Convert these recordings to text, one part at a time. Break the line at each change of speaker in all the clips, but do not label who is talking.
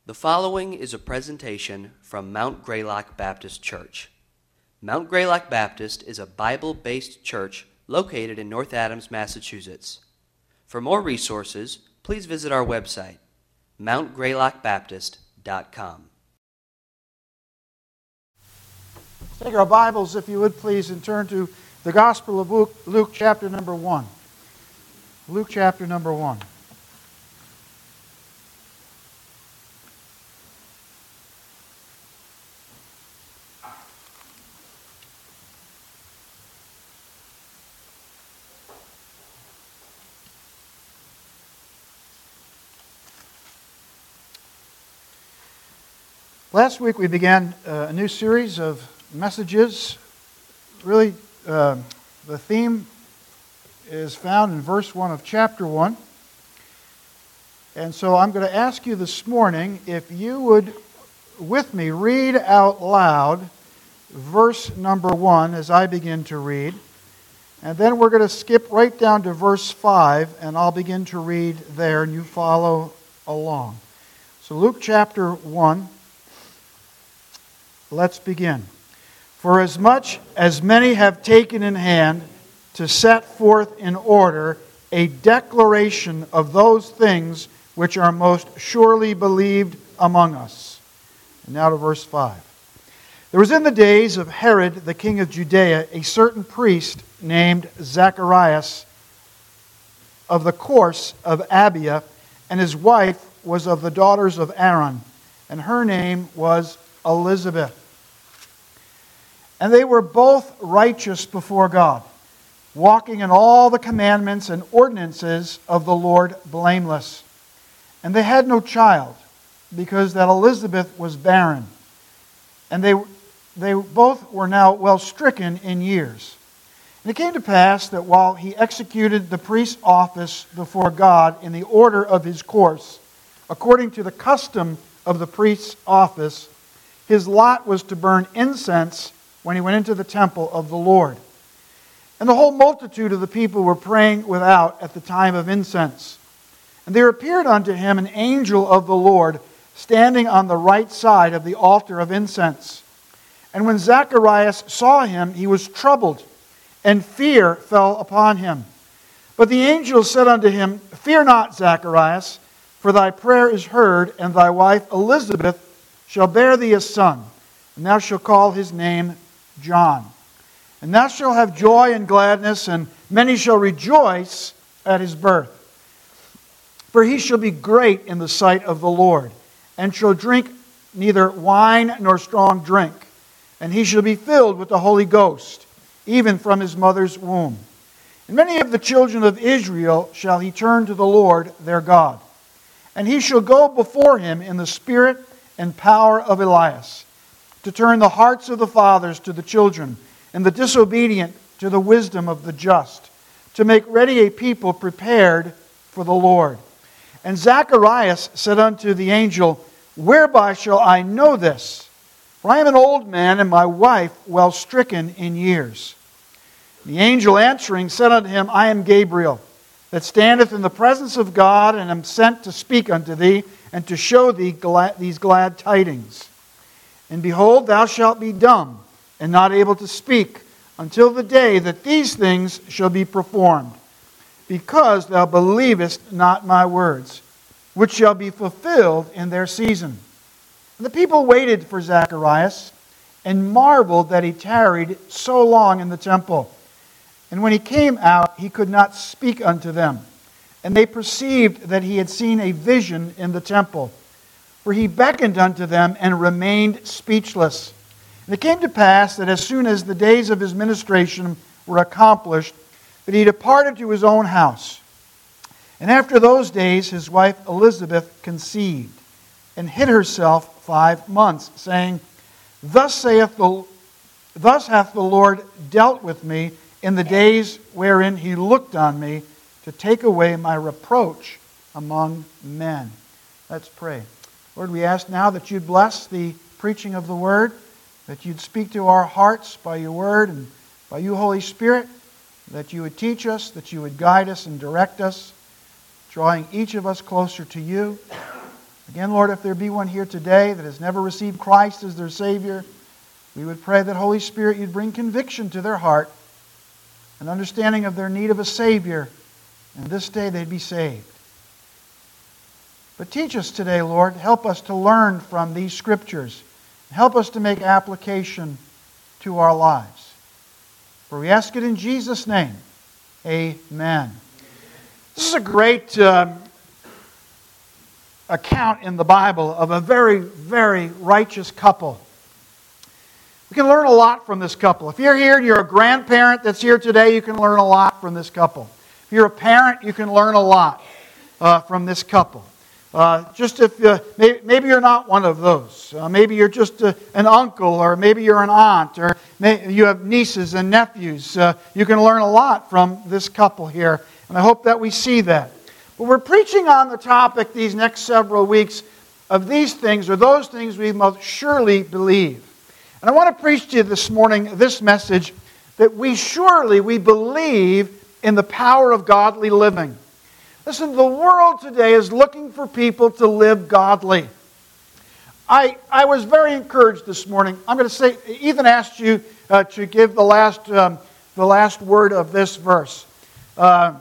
The following is a presentation from Mount Greylock Baptist Church. Mount Greylock Baptist is a Bible-based church located in North Adams, Massachusetts. For more resources, please visit our website, mountgreylockbaptist.com.
Take our Bibles, if you would please, and turn to the Gospel of Luke chapter number 1. Luke chapter number 1. Last week we began a new series of messages. Really, the theme is found in verse 1 of chapter 1. And so I'm going to ask you this morning if you would, with me, read out loud verse number 1 as I begin to read. And then we're going to skip right down to verse 5, and I'll begin to read there, and you follow along. So Luke chapter 1. Let's begin. For as much as many have taken in hand to set forth in order a declaration of those things which are most surely believed among us. And now to verse 5. There was in the days of Herod the king of Judea a certain priest named Zacharias of the course of Abia, and his wife was of the daughters of Aaron, and her name was Elizabeth. And they were both righteous before God, walking in all the commandments and ordinances of the Lord blameless. And they had no child, because that Elizabeth was barren. And they both were now well stricken in years. And it came to pass that while he executed the priest's office before God in the order of his course, according to the custom of the priest's office, his lot was to burn incense when he went into the temple of the Lord. And the whole multitude of the people were praying without at the time of incense. And there appeared unto him an angel of the Lord, standing on the right side of the altar of incense. And when Zacharias saw him, he was troubled, and fear fell upon him. But the angel said unto him, Fear not, Zacharias, for thy prayer is heard, and thy wife Elizabeth shall bear thee a son, and thou shalt call his name John. And thou shalt have joy and gladness, and many shall rejoice at his birth. For he shall be great in the sight of the Lord, and shall drink neither wine nor strong drink. And he shall be filled with the Holy Ghost, even from his mother's womb. And many of the children of Israel shall he turn to the Lord their God. And he shall go before him in the spirit and power of Elias, to turn the hearts of the fathers to the children, and the disobedient to the wisdom of the just, to make ready a people prepared for the Lord. And Zacharias said unto the angel, Whereby shall I know this? For I am an old man, and my wife well stricken in years. The angel answering said unto him, I am Gabriel, that standeth in the presence of God, and am sent to speak unto thee, and to show thee these glad tidings. And behold, thou shalt be dumb, and not able to speak, until the day that these things shall be performed, because thou believest not my words, which shall be fulfilled in their season. And the people waited for Zacharias, and marveled that he tarried so long in the temple. And when he came out, he could not speak unto them. And they perceived that he had seen a vision in the temple. For he beckoned unto them and remained speechless. And it came to pass that as soon as the days of his ministration were accomplished, that he departed to his own house. And after those days his wife Elizabeth conceived, and hid herself 5 months, saying, Thus hath the Lord dealt with me in the days wherein he looked on me, to take away my reproach among men. Let's pray. Lord, we ask now that you'd bless the preaching of the Word, that you'd speak to our hearts by your Word and by you, Holy Spirit, that you would teach us, that you would guide us and direct us, drawing each of us closer to you. Again, Lord, if there be one here today that has never received Christ as their Savior, we would pray that, Holy Spirit, you'd bring conviction to their heart, an understanding of their need of a Savior, and this day they'd be saved. But teach us today, Lord. Help us to learn from these Scriptures. Help us to make application to our lives. For we ask it in Jesus' name. Amen. This is a great account in the Bible of a very, very righteous couple. We can learn a lot from this couple. If you're here and you're a grandparent that's here today, you can learn a lot from this couple. If you're a parent, you can learn a lot from this couple. Just if maybe you're not one of those. Maybe you're just an uncle, or maybe you're an aunt, or you have nieces and nephews. You can learn a lot from this couple here, and I hope that we see that. But we're preaching on the topic these next several weeks of these things, or those things we most surely believe. And I want to preach to you this morning this message that we believe in the power of godly living. Listen, the world today is looking for people to live godly. I was very encouraged this morning. I'm going to say, Ethan asked you to give the last word of this verse. Draw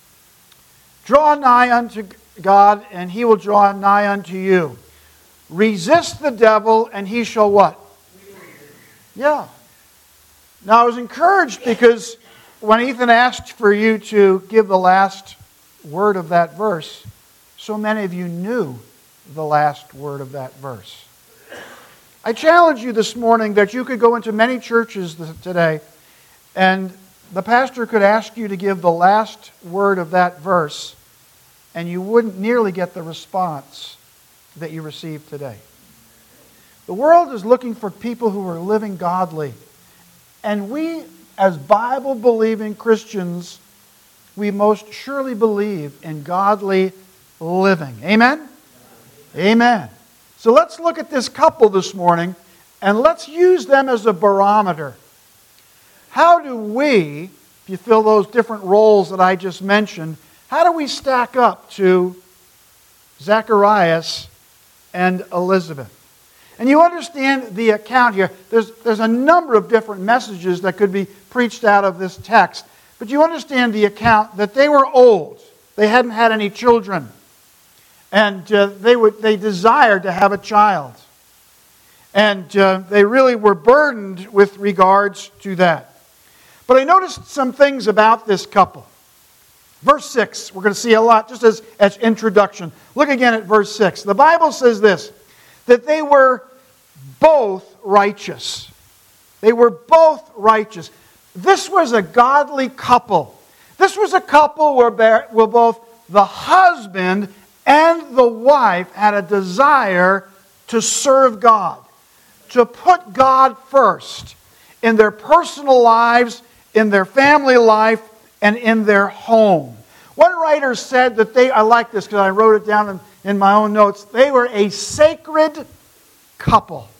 nigh unto God, and He will draw nigh unto you. Resist the devil, and he shall what? Yeah. Now, I was encouraged because when Ethan asked for you to give the last word of that verse, so many of you knew the last word of that verse. I challenge you this morning that you could go into many churches today and the pastor could ask you to give the last word of that verse and you wouldn't nearly get the response that you received today. The world is looking for people who are living godly. And we, as Bible-believing Christians, we most surely believe in godly living. Amen? Amen. So let's look at this couple this morning, and let's use them as a barometer. How do we, if you fill those different roles that I just mentioned, how do we stack up to Zacharias and Elizabeth? And you understand the account here. There's a number of different messages that could be preached out of this text. But you understand the account that they were old. They hadn't had any children. And they desired to have a child. And they really were burdened with regards to that. But I noticed some things about this couple. Verse 6, we're going to see a lot just as introduction. Look again at verse 6. The Bible says this, that they were both righteous. They were both righteous. This was a godly couple. This was a couple where both the husband and the wife had a desire to serve God, to put God first in their personal lives, in their family life, and in their home. One writer said that I like this because I wrote it down in my own notes, they were a sacred couple.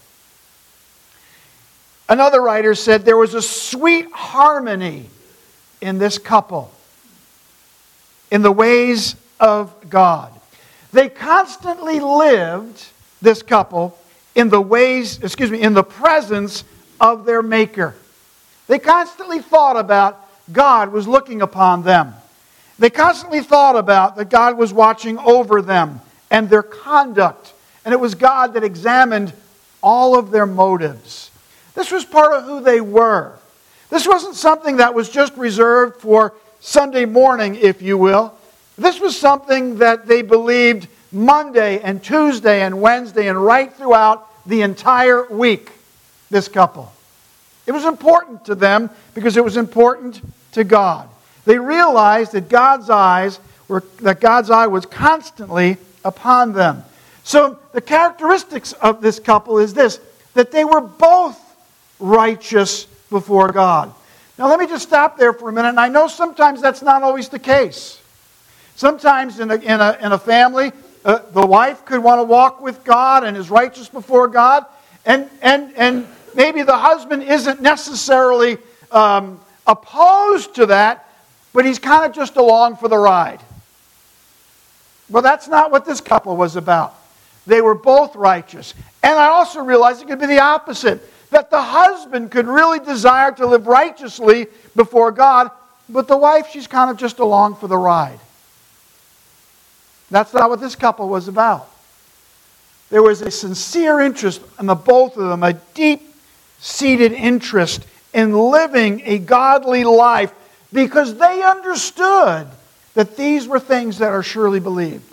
Another writer said there was a sweet harmony in this couple, in the ways of God. They constantly lived, this couple, in the presence of their Maker. They constantly thought about God was looking upon them. They constantly thought about that God was watching over them and their conduct. And it was God that examined all of their motives. This was part of who they were. This wasn't something that was just reserved for Sunday morning, if you will. This was something that they believed Monday and Tuesday and Wednesday and right throughout the entire week, this couple. It was important to them because it was important to God. They realized that God's eye was constantly upon them. So the characteristics of this couple is this, that they were both righteous before God. Now let me just stop there for a minute. And I know sometimes that's not always the case. Sometimes in a family, the wife could want to walk with God and is righteous before God, and maybe the husband isn't necessarily opposed to that, but he's kind of just along for the ride. Well, that's not what this couple was about. they were both righteous. And I also realized it could be the opposite, that the husband could really desire to live righteously before God, but the wife, she's kind of just along for the ride. That's not what this couple was about. There was a sincere interest in the both of them, a deep-seated interest in living a godly life, because they understood that these were things that are surely believed.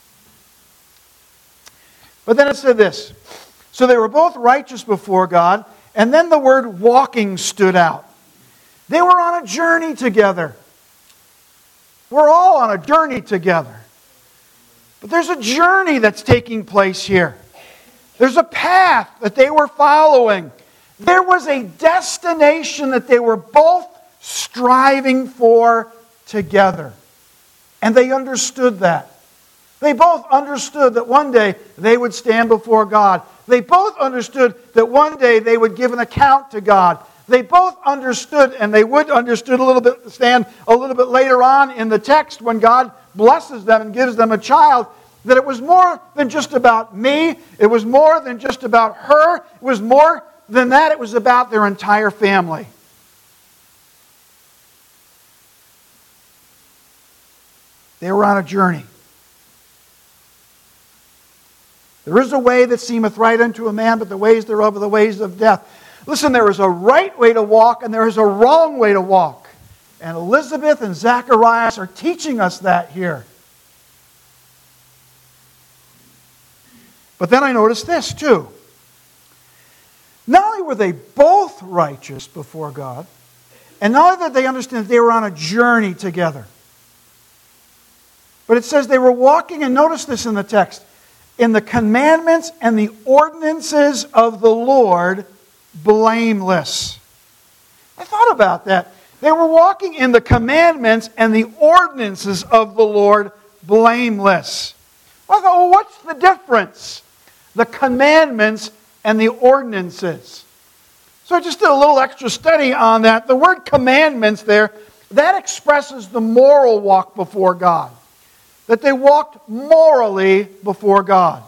But then it said this, so they were both righteous before God, and then the word walking stood out. They were on a journey together. We're all on a journey together. But there's a journey that's taking place here. There's a path that they were following. There was a destination that they were both striving for together. And they understood that. They both understood that one day they would stand before God. They both understood that one day they would give an account to God. They both understood, and they would understood stand a little bit later on in the text when God blesses them and gives them a child, that it was more than just about me. It was more than just about her. It was more than that. It was about their entire family. They were on a journey. There is a way that seemeth right unto a man, but the ways thereof are the ways of death. Listen, there is a right way to walk and there is a wrong way to walk. And Elizabeth and Zacharias are teaching us that here. But then I noticed this too. Not only were they both righteous before God, and not only did they understand that they were on a journey together, but it says they were walking, and notice this in the text, in the commandments and the ordinances of the Lord, blameless. I thought about that. They were walking in the commandments and the ordinances of the Lord, blameless. Well, I thought, well, what's the difference? The commandments and the ordinances. So I just did a little extra study on that. The word commandments there, that expresses the moral walk before God. That they walked morally before God.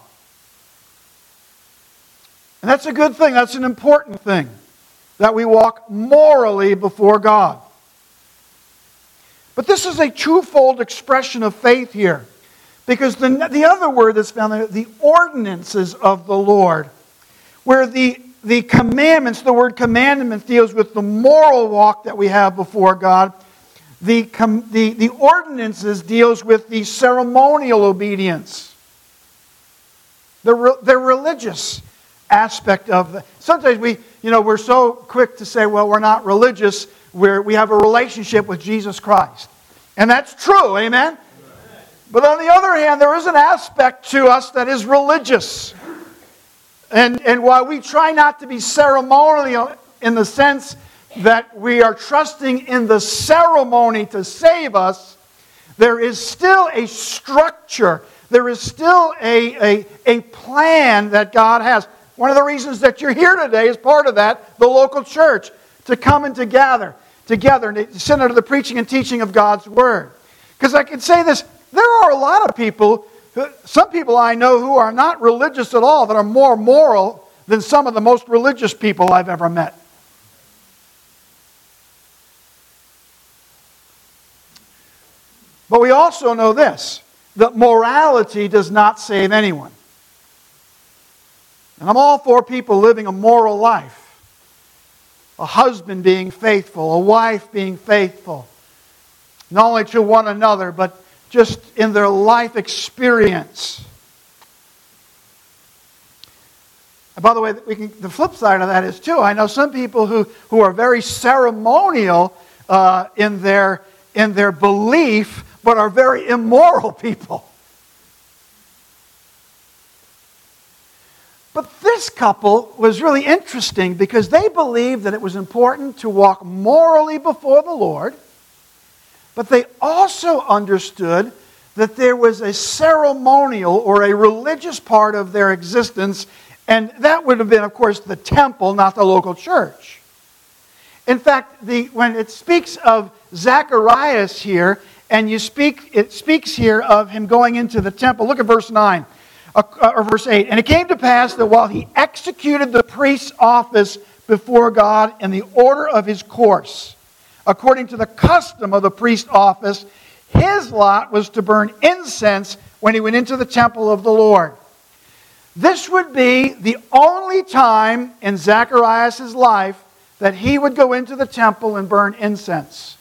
And that's a good thing. That's an important thing. That we walk morally before God. But this is a twofold expression of faith here. Because the other word that's found there, the ordinances of the Lord, where the commandments, the word commandment deals with the moral walk that we have before God. The ordinances deals with the ceremonial obedience. The religious aspect of the... Sometimes we're so quick to say, well, we're not religious. We have a relationship with Jesus Christ. And that's true, amen? But on the other hand, there is an aspect to us that is religious. And while we try not to be ceremonial in the sense that we are trusting in the ceremony to save us, there is still a structure. There is still a plan that God has. One of the reasons that you're here today is part of that, the local church, to come and to gather together and to sit under the preaching and teaching of God's Word. Because I can say this, there are a lot of people, some people I know who are not religious at all, that are more moral than some of the most religious people I've ever met. But we also know this, that morality does not save anyone. And I'm all for people living a moral life. A husband being faithful, a wife being faithful. Not only to one another, but just in their life experience. And by the way, the flip side of that is too, I know some people who are very ceremonial in their belief, but are very immoral people. But this couple was really interesting because they believed that it was important to walk morally before the Lord, but they also understood that there was a ceremonial or a religious part of their existence, and that would have been, of course, the temple, not the local church. In fact, when it speaks of Zacharias here, and it speaks here of him going into the temple. Look at verse 9. or verse 8, and it came to pass that while he executed the priest's office before God in the order of his course, according to the custom of the priest's office, his lot was to burn incense when he went into the temple of the Lord. This would be the only time in Zacharias' life that he would go into the temple and burn incense.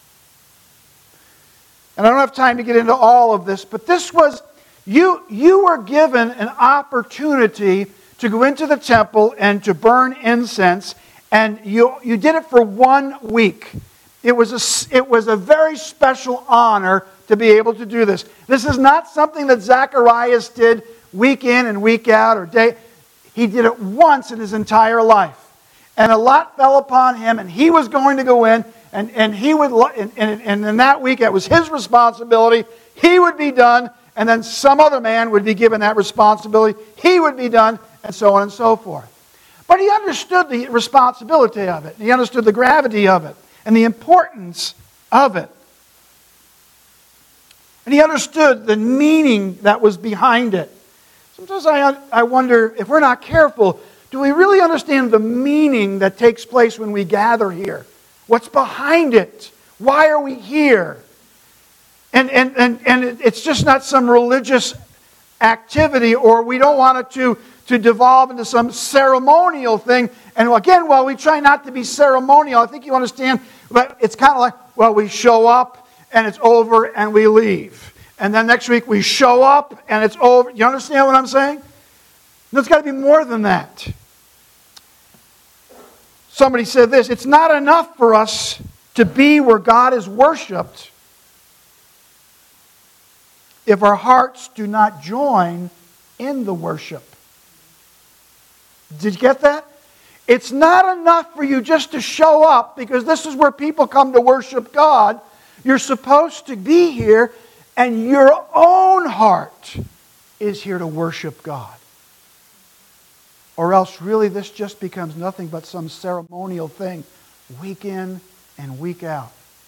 And I don't have time to get into all of this, but this was, you were given an opportunity to go into the temple and to burn incense, and you did it for 1 week. It was a very special honor to be able to do this. This is not something that Zacharias did week in and week out or day. He did it once in his entire life. And a lot fell upon him, and he was going to go in, and he would, and in that week it was his responsibility. He would be done, and then some other man would be given that responsibility. He would be done, and so on and so forth. But he understood the responsibility of it. He understood the gravity of it and the importance of it. And he understood the meaning that was behind it. Sometimes I wonder, if we're not careful, do we really understand the meaning that takes place when we gather here? What's behind it? Why are we here? And it's just not some religious activity, or we don't want it to devolve into some ceremonial thing. And again, while we try not to be ceremonial, I think you understand, but it's kind of like, well, we show up and it's over and we leave. And then next week we show up and it's over. You understand what I'm saying? There's got to be more than that. Somebody said this, it's not enough for us to be where God is worshipped if our hearts do not join in the worship. Did you get that? It's not enough for you just to show up, because this is where people come to worship God. You're supposed to be here, and your own heart is here to worship God. Or else really this just becomes nothing but some ceremonial thing, week in and week out.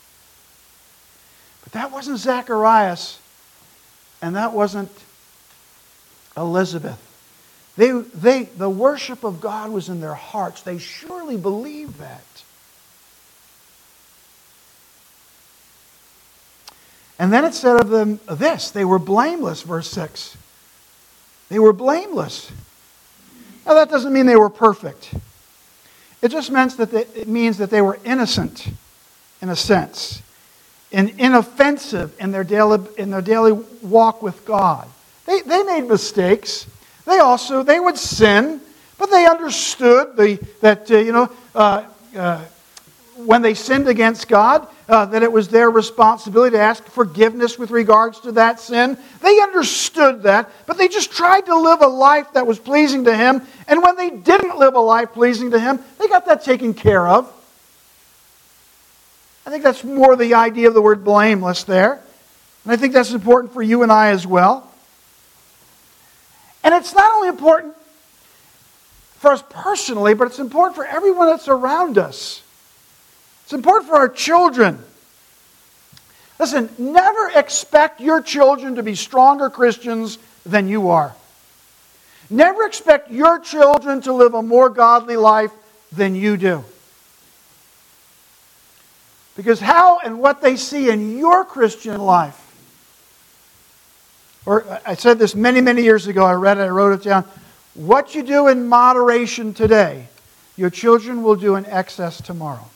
But that wasn't Zacharias, and that wasn't Elizabeth. The worship of God was in their hearts. They surely believed that. And then it said of them this, they were blameless, verse 6. They were blameless. Now that doesn't mean they were perfect. It just means that they were innocent, in a sense, and inoffensive in their daily walk with God. They made mistakes. They would sin, but they understood that when they sinned against God, that it was their responsibility to ask forgiveness with regards to that sin. They understood that, but they just tried to live a life that was pleasing to Him. And when they didn't live a life pleasing to Him, they got that taken care of. I think that's more the idea of the word blameless there. And I think that's important for you and I as well. And it's not only important for us personally, but it's important for everyone that's around us. It's important for our children. Listen, never expect your children to be stronger Christians than you are. Never expect your children to live a more godly life than you do. Because how and what they see in your Christian life, or I said this many, many years ago, I wrote it down. What you do in moderation today, your children will do in excess tomorrow.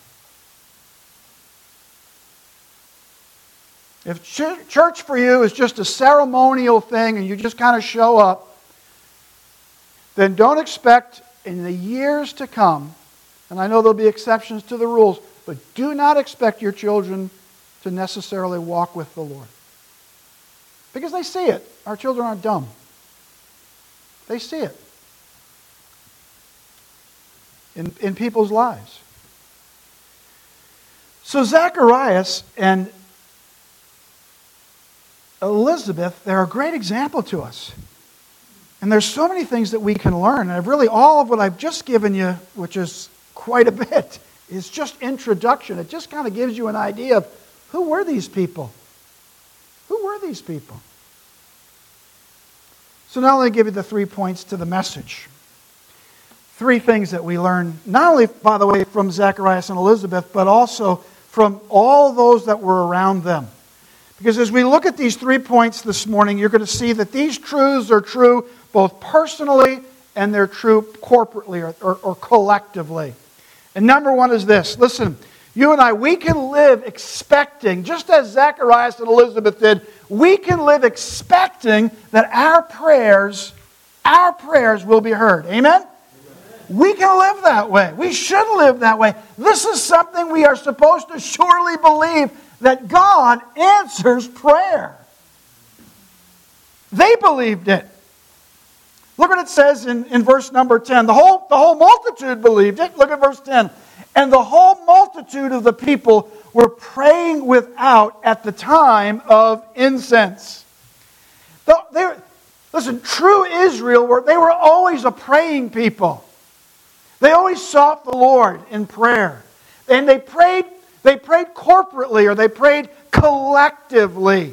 If church for you is just a ceremonial thing and you just kind of show up, then don't expect in the years to come, and I know there'll be exceptions to the rules, but do not expect your children to necessarily walk with the Lord. Because they see it. Our children aren't dumb. They see it in people's lives. So Zacharias and Elizabeth, they're a great example to us. And there's so many things that we can learn. And really all of what I've just given you, which is quite a bit, is just introduction. It just kind of gives you an idea of who were these people? Who were these people? So now let me give you the 3 points to the message. 3 things that we learn, not only, by the way, from Zacharias and Elizabeth, but also from all those that were around them. Because as we look at these 3 points this morning, you're going to see that these truths are true both personally and they're true corporately or collectively. And number 1 is this. Listen, you and I, we can live expecting, just as Zacharias and Elizabeth did, we can live expecting that our prayers will be heard. Amen? We can live that way. We should live that way. This is something we are supposed to surely believe, that God answers prayer. They believed it. Look what it says in verse number 10. The whole multitude believed it. Look at verse 10. And the whole multitude of the people were praying without at the time of incense. Listen, true Israel, they were always a praying people. They always sought the Lord in prayer. And they prayed corporately, or they prayed collectively.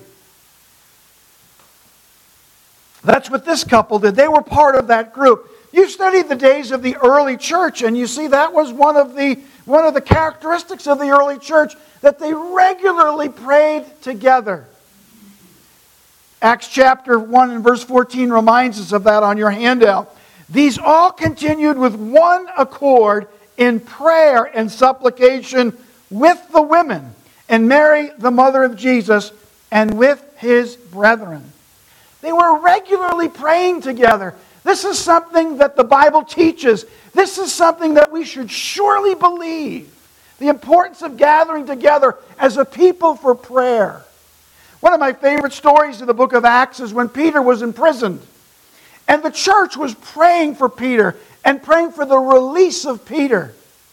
That's what this couple did. They were part of that group. You study the days of the early church, and you see that was one of the characteristics of the early church, that they regularly prayed together. Acts chapter 1 and verse 14 reminds us of that on your handout. These all continued with one accord in prayer and supplication with the women, and Mary, the mother of Jesus, and with his brethren. They were regularly praying together. This is something that the Bible teaches. This is something that we should surely believe. The importance of gathering together as a people for prayer. One of my favorite stories in the book of Acts is when Peter was imprisoned. And the church was praying for Peter and praying for the release of Peter.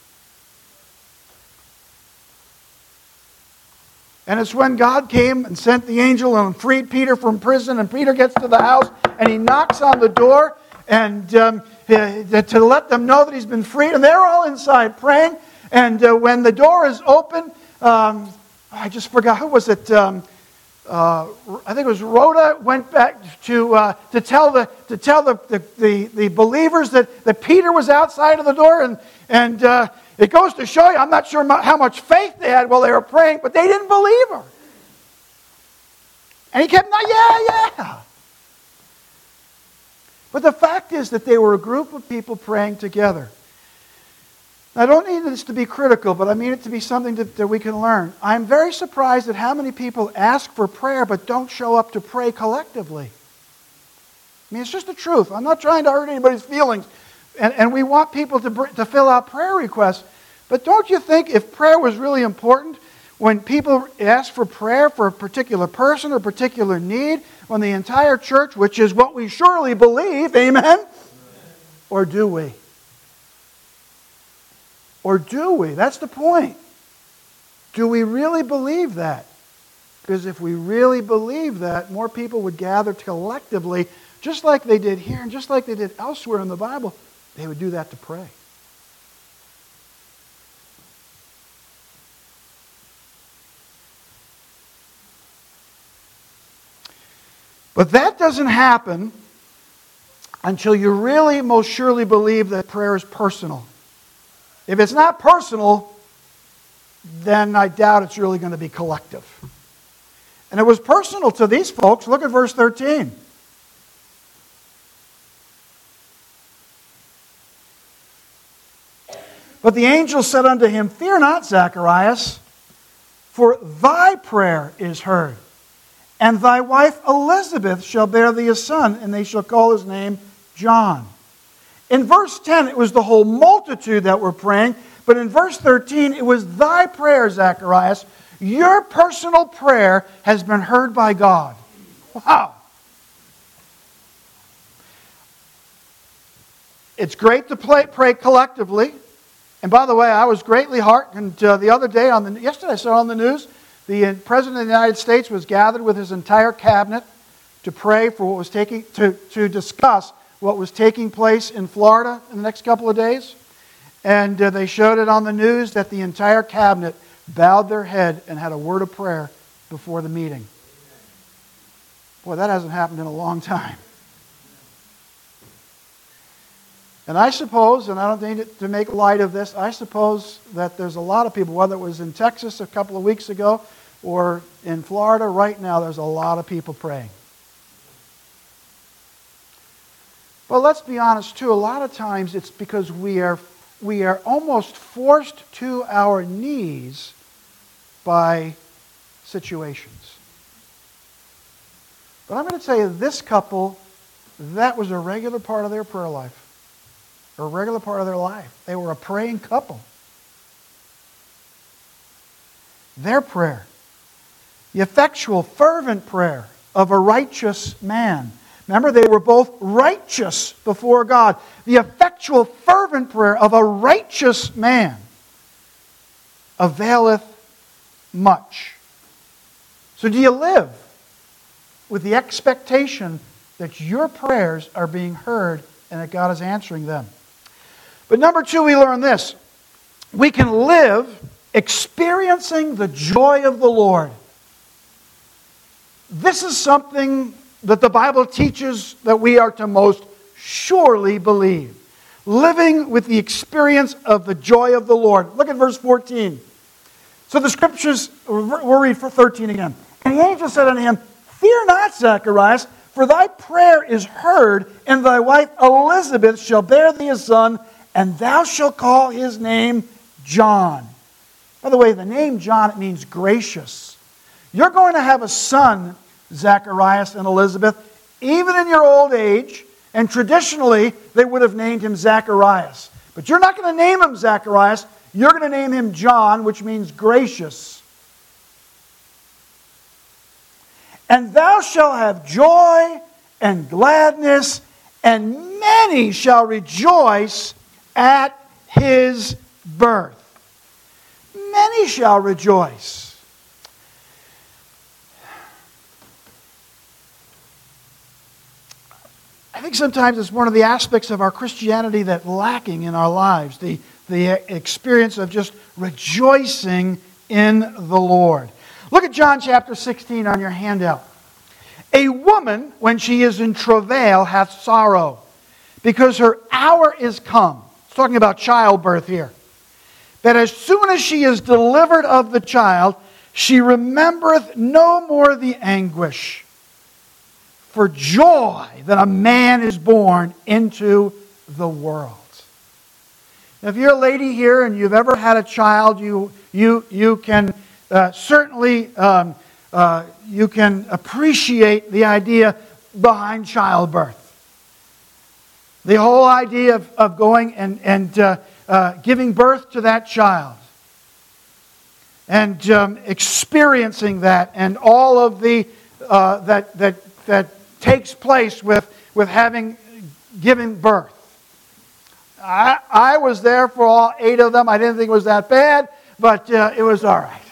And it's when God came and sent the angel and freed Peter from prison, and Peter gets to the house and he knocks on the door and to let them know that he's been freed. And they're all inside praying. And when the door is open, I just forgot, who was it? I think it was Rhoda went back to tell the believers that Peter was outside of the door, and it goes to show you, I'm not sure how much faith they had while they were praying, but they didn't believe her. And he kept, yeah. But the fact is that they were a group of people praying together. I don't need this to be critical, but I mean it to be something that we can learn. I'm very surprised at how many people ask for prayer but don't show up to pray collectively. I mean, it's just the truth. I'm not trying to hurt anybody's feelings. And we want people to fill out prayer requests. But don't you think if prayer was really important, when people ask for prayer for a particular person or particular need, when the entire church, which is what we surely believe, amen? Or do we? Or do we? That's the point. Do we really believe that? Because if we really believe that, more people would gather collectively, just like they did here and just like they did elsewhere in the Bible. They would do that to pray. But that doesn't happen until you really most surely believe that prayer is personal. If it's not personal, then I doubt it's really going to be collective. And it was personal to these folks. Look at verse 13. But the angel said unto him, Fear not, Zacharias, for thy prayer is heard. And thy wife Elizabeth shall bear thee a son, and they shall call his name John. In verse 10, it was the whole multitude that were praying. But in verse 13, it was thy prayer, Zacharias. Your personal prayer has been heard by God. Wow. It's great to pray collectively. And by the way, I was greatly heartened the other day, yesterday I saw on the news, the President of the United States was gathered with his entire cabinet to pray for what was to discuss what was taking place in Florida in the next couple of days. And they showed it on the news that the entire cabinet bowed their head and had a word of prayer before the meeting. Boy, that hasn't happened in a long time. And I suppose, and I don't need to make light of this, I suppose that there's a lot of people, whether it was in Texas a couple of weeks ago or in Florida right now, there's a lot of people praying. But let's be honest too, a lot of times it's because we are almost forced to our knees by situations. But I'm going to tell you, this couple, that was a regular part of their prayer life. A regular part of their life. They were a praying couple. Their prayer, the effectual, fervent prayer of a righteous man. Remember, they were both righteous before God. The effectual, fervent prayer of a righteous man availeth much. So do you live with the expectation that your prayers are being heard and that God is answering them? But number two, we learn this. We can live experiencing the joy of the Lord. This is something that the Bible teaches that we are to most surely believe. Living with the experience of the joy of the Lord. Look at verse 14. So the Scriptures, we'll read for 13 again. And the angel said unto him, Fear not, Zacharias, for thy prayer is heard, and thy wife Elizabeth shall bear thee a son, and thou shalt call his name John. By the way, the name John, it means gracious. You're going to have a son, Zacharias and Elizabeth, even in your old age, and traditionally they would have named him Zacharias. But you're not going to name him Zacharias, you're going to name him John, which means gracious. And thou shalt have joy and gladness, and many shall rejoice at his birth. Many shall rejoice. I think sometimes it's one of the aspects of our Christianity that's lacking in our lives, the experience of just rejoicing in the Lord. Look at John chapter 16 on your handout. A woman, when she is in travail, hath sorrow, because her hour is come. It's talking about childbirth here. That as soon as she is delivered of the child, she remembereth no more the anguish for joy that a man is born into the world. Now, if you're a lady here and you've ever had a child, you can certainly you can appreciate the idea behind childbirth. The whole idea of going and giving birth to that child and experiencing that and all of the that takes place with having given birth. I was there for all 8 of them. I didn't think it was that bad, but it was all right.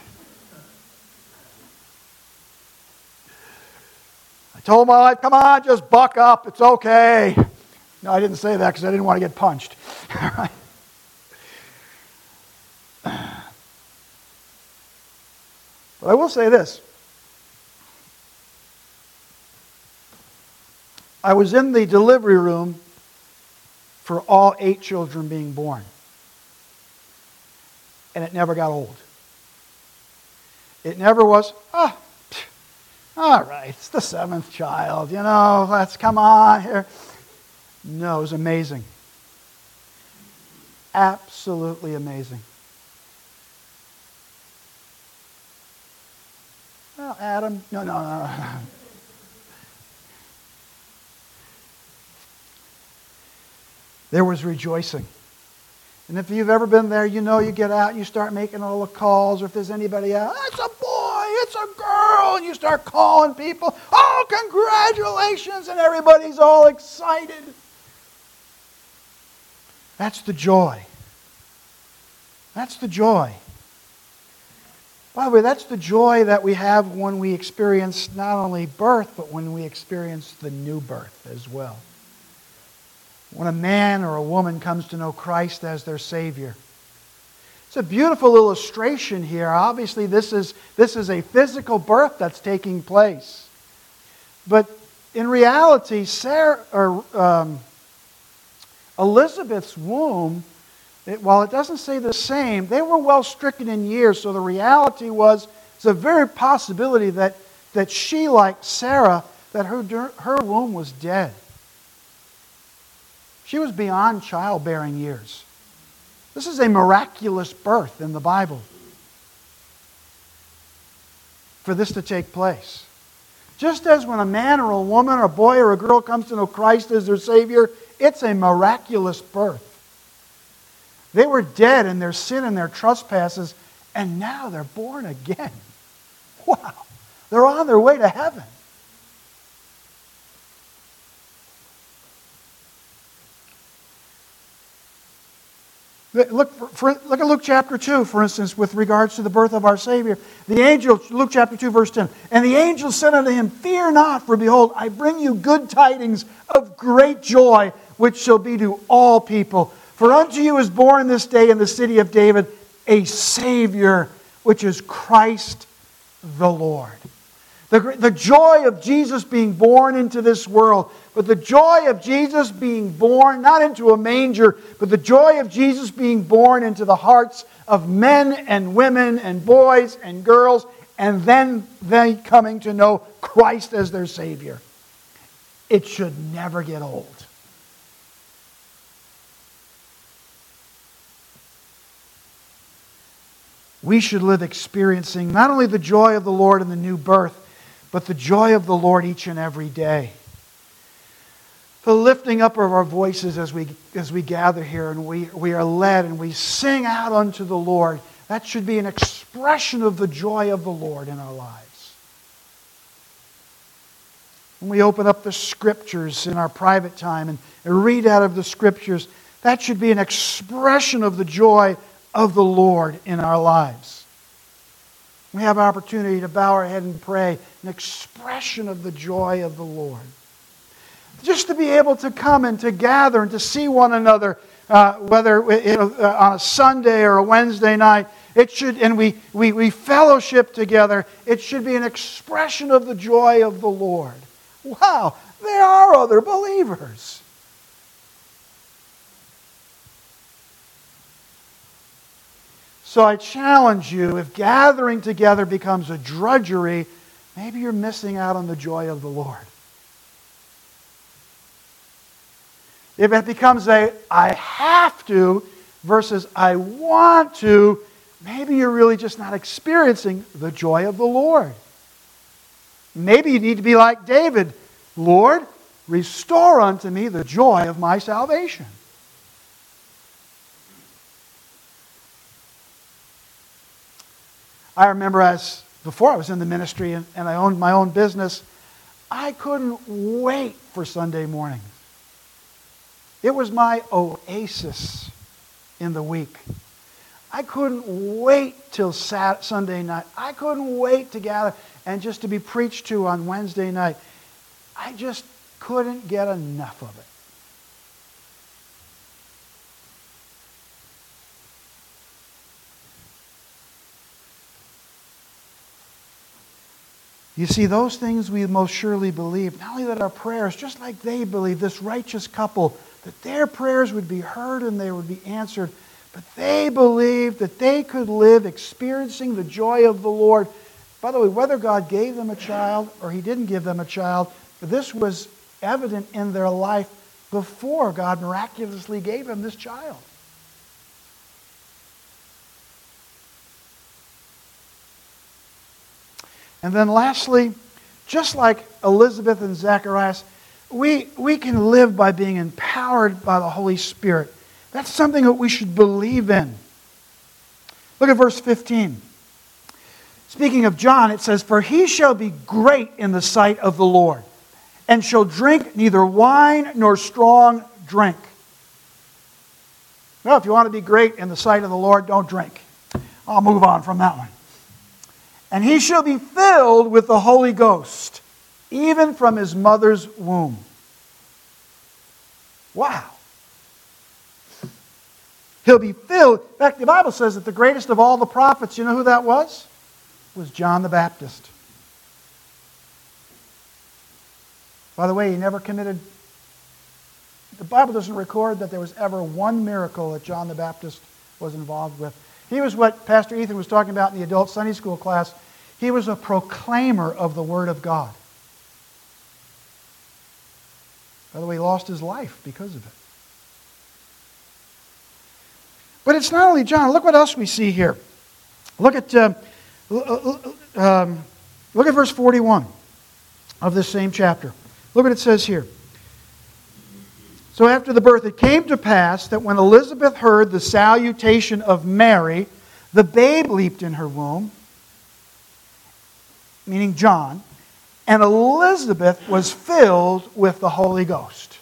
I told my wife, come on, just buck up. It's okay. No, I didn't say that because I didn't want to get punched. All right. But I will say this. I was in the delivery room for all 8 children being born. And it never got old. It never was, all right, it's the 7th child, let's come on here. No, it was amazing. Absolutely amazing. Well, Adam, no. There was rejoicing. And if you've ever been there, you get out and you start making all the calls, or if there's anybody out, it's a boy, it's a girl, and you start calling people, oh, congratulations, and everybody's all excited. That's the joy. That's the joy. By the way, that's the joy that we have when we experience not only birth, but when we experience the new birth as well. When a man or a woman comes to know Christ as their Savior. It's a beautiful illustration here. Obviously, this is a physical birth that's taking place. But in reality, Elizabeth's womb, while it doesn't say the same, they were well stricken in years, so the reality was, it's a very possibility that she, like Sarah, that her womb was dead. She was beyond childbearing years. This is a miraculous birth in the Bible for this to take place. Just as when a man or a woman or a boy or a girl comes to know Christ as their Savior, it's a miraculous birth. They were dead in their sin and their trespasses, and now they're born again. Wow. They're on their way to heaven. Look at Luke chapter 2, for instance, with regards to the birth of our Savior. The angel, Luke chapter 2, verse 10, "And the angel said unto him, Fear not, for behold, I bring you good tidings of great joy, which shall be to all people. For unto you is born this day in the city of David a Savior, which is Christ the Lord." The joy of Jesus being born into this world, but the joy of Jesus being born, not into a manger, but the joy of Jesus being born into the hearts of men and women and boys and girls, and then they coming to know Christ as their Savior. It should never get old. We should live experiencing not only the joy of the Lord in the new birth, but the joy of the Lord each and every day. The lifting up of our voices as we gather here and we are led and we sing out unto the Lord, that should be an expression of the joy of the Lord in our lives. When we open up the Scriptures in our private time and read out of the Scriptures, that should be an expression of the joy of the Lord in our lives. We have opportunity to bow our head and pray, an expression of the joy of the Lord. Just to be able to come and to gather and to see one another, whether on a Sunday or a Wednesday night, and we fellowship together, it should be an expression of the joy of the Lord. Wow, there are other believers. So I challenge you, if gathering together becomes a drudgery, maybe you're missing out on the joy of the Lord. If it becomes I have to versus I want to, maybe you're really just not experiencing the joy of the Lord. Maybe you need to be like David. Lord, restore unto me the joy of my salvation. I remember before I was in the ministry and I owned my own business, I couldn't wait for Sunday mornings. It was my oasis in the week. I couldn't wait till Sunday night. I couldn't wait to gather and just to be preached to on Wednesday night. I just couldn't get enough of it. You see, those things we most surely believe, not only that our prayers, just like they believe, this righteous couple, that their prayers would be heard and they would be answered, but they believed that they could live experiencing the joy of the Lord. By the way, whether God gave them a child or He didn't give them a child, this was evident in their life before God miraculously gave them this child. And then lastly, just like Elizabeth and Zacharias, we can live by being empowered by the Holy Spirit. That's something that we should believe in. Look at verse 15. Speaking of John, it says, "For he shall be great in the sight of the Lord, and shall drink neither wine nor strong drink." Well, if you want to be great in the sight of the Lord, don't drink. I'll move on from that one. "And he shall be filled with the Holy Ghost, even from his mother's womb." Wow. He'll be filled. In fact, the Bible says that the greatest of all the prophets, you know who that was? Was John the Baptist. By the way, he never committed the Bible doesn't record that there was ever one miracle that John the Baptist was involved with. He was what Pastor Ethan was talking about in the adult Sunday school class. He was a proclaimer of the Word of God. By the way, he lost his life because of it. But it's not only John. Look what else we see here. Look at verse 41 of this same chapter. Look what it says here. So after the birth, it came to pass that when Elizabeth heard the salutation of Mary, the babe leaped in her womb, meaning John, and Elizabeth was filled with the Holy Ghost.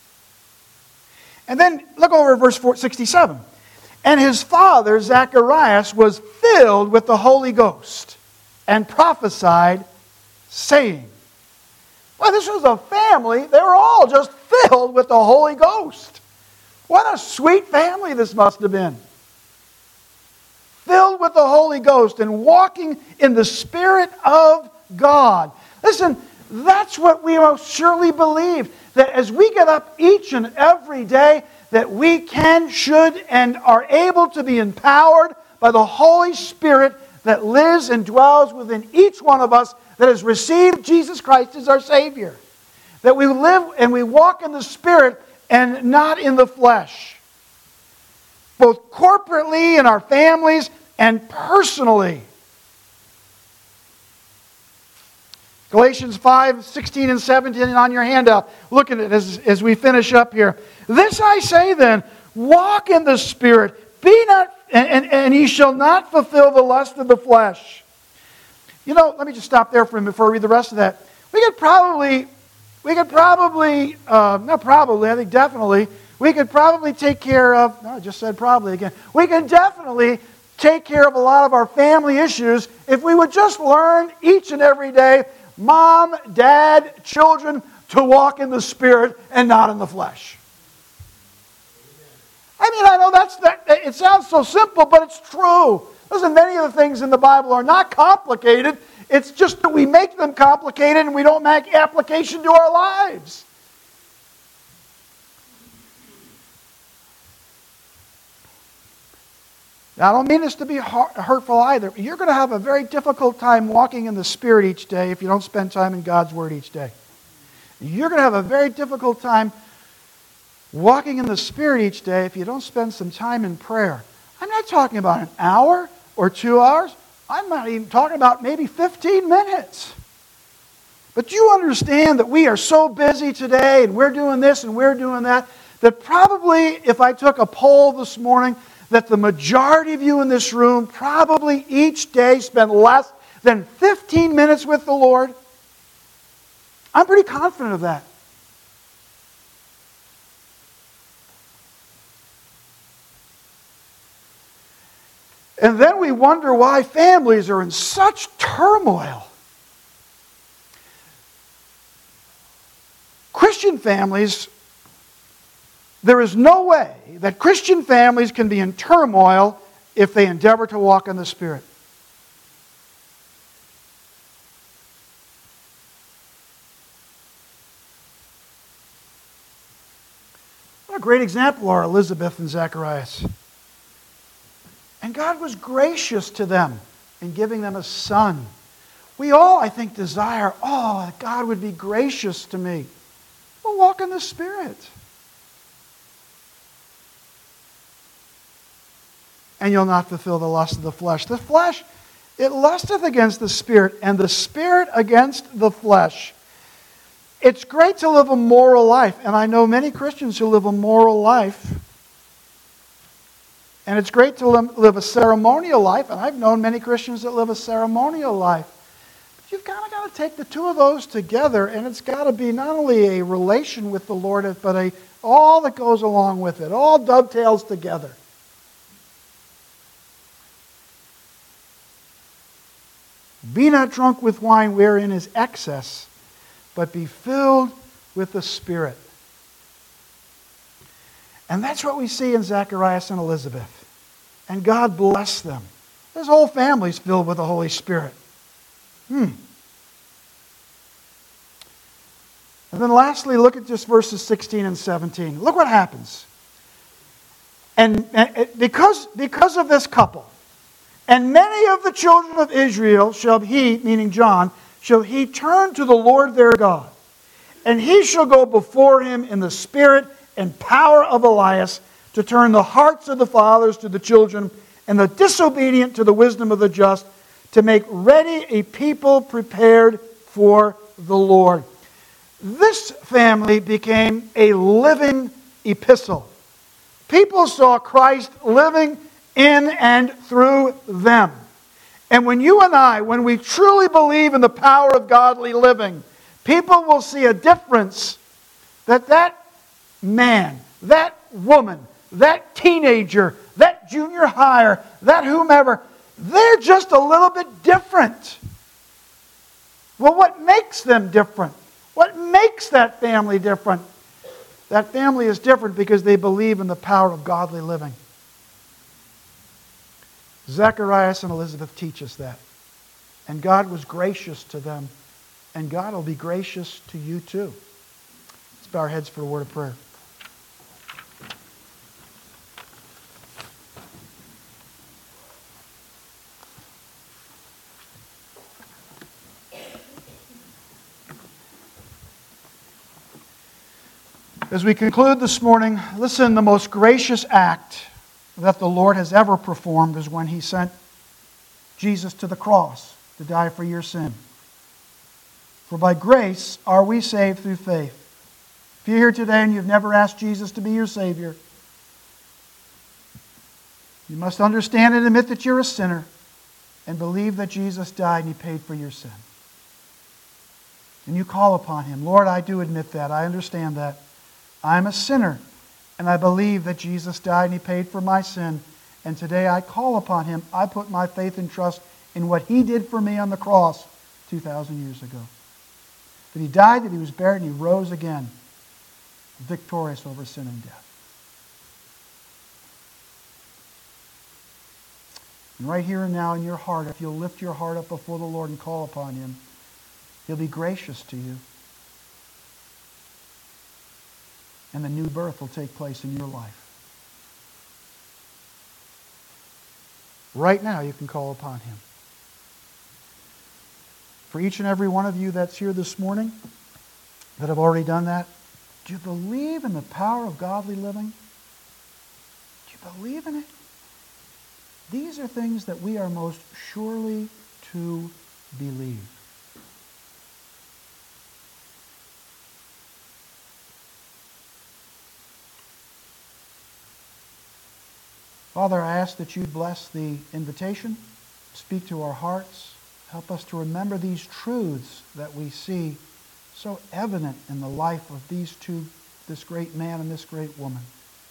And then look over at verse 67. And his father, Zacharias, was filled with the Holy Ghost and prophesied, saying, well, this was a family. They were all just filled with the Holy Ghost. What a sweet family this must have been. Filled with the Holy Ghost and walking in the Spirit of God. Listen, that's what we most surely believe. That as we get up each and every day, that we can, should, and are able to be empowered by the Holy Spirit that lives and dwells within each one of us that has received Jesus Christ as our Savior. That we live and we walk in the Spirit and not in the flesh. Both corporately in our families and personally. Galatians 5, 16 and 17 on your handout. Look at it as we finish up here. This I say then, walk in the Spirit, be not, and ye shall not fulfill the lust of the flesh. You know, let me just stop there for a minute before I read the rest of that. We could probably, I think definitely, we could probably take care of, no, I just said probably again. We can definitely take care of a lot of our family issues if we would just learn each and every day, mom, dad, children, to walk in the Spirit and not in the flesh. I mean, I know it sounds so simple, but it's true. Listen, many of the things in the Bible are not complicated. It's just that we make them complicated and we don't make application to our lives. Now, I don't mean this to be hurtful either. You're going to have a very difficult time walking in the Spirit each day if you don't spend time in God's Word each day. You're going to have a very difficult time walking in the Spirit each day if you don't spend some time in prayer. I'm not talking about an hour or 2 hours. I'm not even talking about maybe 15 minutes. But you understand that we are so busy today and we're doing this and we're doing that, that probably if I took a poll this morning, that the majority of you in this room probably each day spend less than 15 minutes with the Lord. I'm pretty confident of that. And then we wonder why families are in such turmoil. Christian families, there is no way that Christian families can be in turmoil if they endeavor to walk in the Spirit. What a great example are Elizabeth and Zacharias. And God was gracious to them in giving them a son. We all, I think, desire, that God would be gracious to me. Well, walk in the Spirit. And you'll not fulfill the lust of the flesh. The flesh, it lusteth against the Spirit, and the Spirit against the flesh. It's great to live a moral life, and I know many Christians who live a moral life. And it's great to live a ceremonial life, and I've known many Christians that live a ceremonial life. But you've kind of got to take the two of those together, and it's got to be not only a relation with the Lord, but all that goes along with it, all dovetails together. Be not drunk with wine wherein is excess, but be filled with the Spirit. And that's what we see in Zacharias and Elizabeth. And God blessed them. His whole family's filled with the Holy Spirit. As And then lastly, look at just verses 16 and 17. Look what happens. And because of this couple, and many of the children of Israel shall he, meaning John, shall he turn to the Lord their God. And he shall go before him in the spirit and power of Elias to turn the hearts of the fathers to the children and the disobedient to the wisdom of the just, to make ready a people prepared for the Lord. This family became a living epistle. People saw Christ living in and through them. And when you and I, when we truly believe in the power of godly living, people will see a difference that man, that woman, that teenager, that junior hire, that whomever, they're just a little bit different. Well, what makes them different? What makes that family different? That family is different because they believe in the power of godly living. Zacharias and Elizabeth teach us that. And God was gracious to them. And God will be gracious to you too. Let's bow our heads for a word of prayer. As we conclude this morning, listen, the most gracious act that the Lord has ever performed is when He sent Jesus to the cross to die for your sin. For by grace are we saved through faith. If you're here today and you've never asked Jesus to be your Savior, you must understand and admit that you're a sinner and believe that Jesus died and He paid for your sin. And you call upon Him. Lord, I do admit that. I understand that. I'm a sinner, and I believe that Jesus died and He paid for my sin. And today I call upon Him. I put my faith and trust in what He did for me on the cross 2,000 years ago. That He died, that He was buried, and He rose again, victorious over sin and death. And right here and now in your heart, if you'll lift your heart up before the Lord and call upon Him, He'll be gracious to you. And the new birth will take place in your life. Right now you can call upon Him. For each and every one of you that's here this morning that have already done that, do you believe in the power of godly living? Do you believe in it? These are things that we are most surely to believe. Father, I ask that you bless the invitation, speak to our hearts, help us to remember these truths that we see so evident in the life of these two, this great man and this great woman.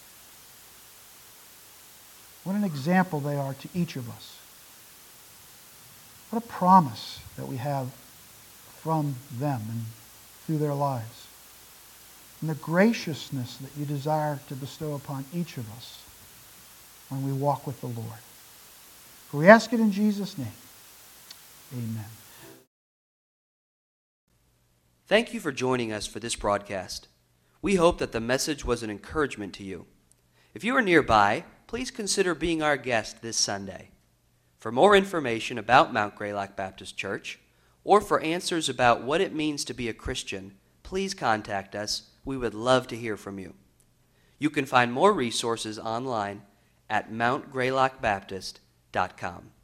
What an example they are to each of us. What a promise that we have from them and through their lives. And the graciousness that you desire to bestow upon each of us when we walk with the Lord. For we ask it in Jesus' name. Amen.
Thank you for joining us for this broadcast. We hope that the message was an encouragement to you. If you are nearby, please consider being our guest this Sunday. For more information about Mount Greylock Baptist Church, or for answers about what it means to be a Christian, please contact us. We would love to hear from you. You can find more resources online at mountgreylockbaptist.com.